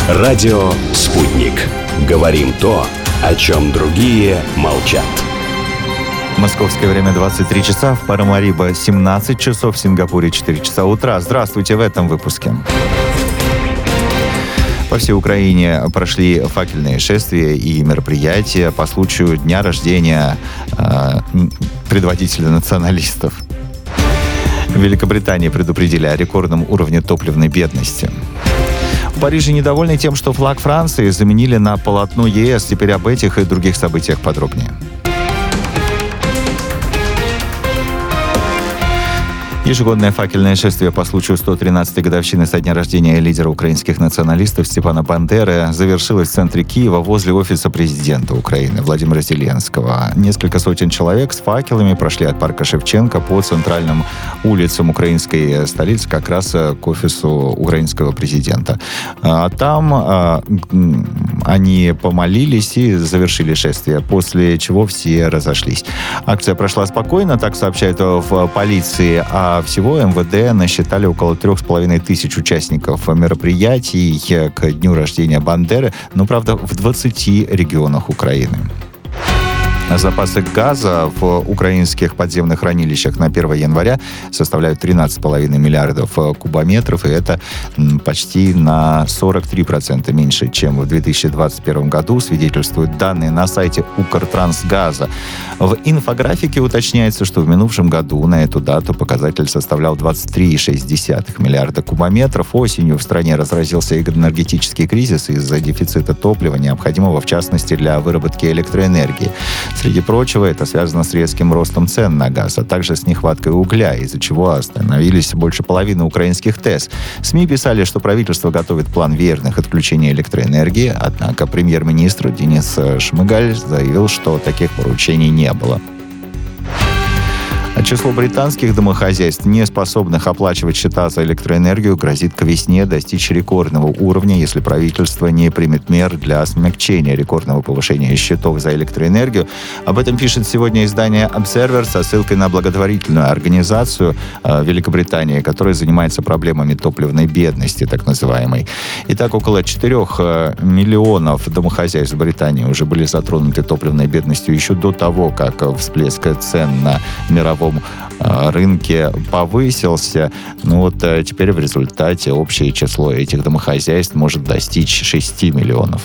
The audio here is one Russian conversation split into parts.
Радио «Спутник». Говорим то, о чем другие молчат. Московское время 23 часа, в Парамарибо 17 часов, в Сингапуре 4 часа утра. Здравствуйте в этом выпуске. По всей Украине прошли факельные шествия и мероприятия по случаю дня рождения предводителя националистов. В Великобритании предупредили о рекордном уровне топливной бедности. В Париже недовольны тем, что флаг Франции заменили на полотно ЕС. Теперь об этих и других событиях подробнее. Ежегодное факельное шествие по случаю 113-й годовщины со дня рождения лидера украинских националистов Степана Бандеры завершилось в центре Киева возле офиса президента Украины Владимира Зеленского. Несколько сотен человек с факелами прошли от парка Шевченко по центральным улицам украинской столицы как раз к офису украинского президента. А там они помолились и завершили шествие, после чего все разошлись. Акция прошла спокойно, так сообщают в полиции, а всего МВД насчитали около 3500 участников мероприятий к дню рождения Бандеры, но, правда, в 20 регионах Украины. Запасы газа в украинских подземных хранилищах на 1 января составляют 13,5 миллиардов кубометров, и это почти на 43% меньше, чем в 2021 году, свидетельствуют данные на сайте Укртрансгаза. В инфографике уточняется, что в минувшем году на эту дату показатель составлял 23,6 миллиарда кубометров. Осенью в стране разразился энергетический кризис из-за дефицита топлива, необходимого в частности для выработки электроэнергии. Среди прочего, это связано с резким ростом цен на газ, а также с нехваткой угля, из-за чего остановились больше половины украинских ТЭС. СМИ писали, что правительство готовит план веерных отключений электроэнергии, однако премьер-министр Денис Шмыгаль заявил, что таких поручений не было. Число британских домохозяйств, не способных оплачивать счета за электроэнергию, грозит к весне достичь рекордного уровня, если правительство не примет мер для смягчения рекордного повышения счетов за электроэнергию. Об этом пишет сегодня издание Observer со ссылкой на благотворительную организацию Великобритании, которая занимается проблемами топливной бедности, так называемой. Итак, около 4 миллионов домохозяйств в Британии уже были затронуты топливной бедностью еще до того, как всплеск цен на мировом рынке повысился. Теперь в результате общее число этих домохозяйств может достичь 6 миллионов.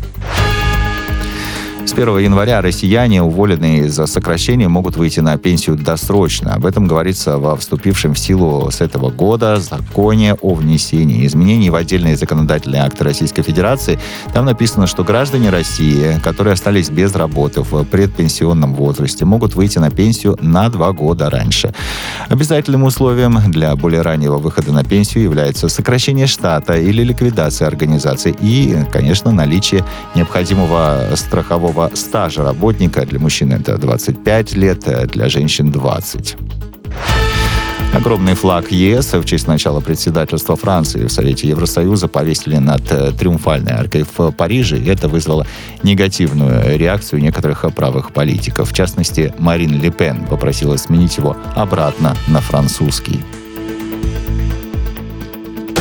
С 1 января россияне, уволенные за сокращение, могут выйти на пенсию досрочно. Об этом говорится во вступившем в силу с этого года законе о внесении изменений в отдельные законодательные акты Российской Федерации. Там написано, что граждане России, которые остались без работы в предпенсионном возрасте, могут выйти на пенсию на 2 года раньше. Обязательным условием для более раннего выхода на пенсию является сокращение штата или ликвидация организации и, конечно, наличие необходимого страхового стажа работника. Для мужчин это 25 лет, для женщин 20. Огромный флаг ЕС в честь начала председательства Франции в Совете Евросоюза повесили над Триумфальной аркой в Париже, и это вызвало негативную реакцию некоторых правых политиков. В частности, Марин Ле Пен попросила сменить его обратно на французский.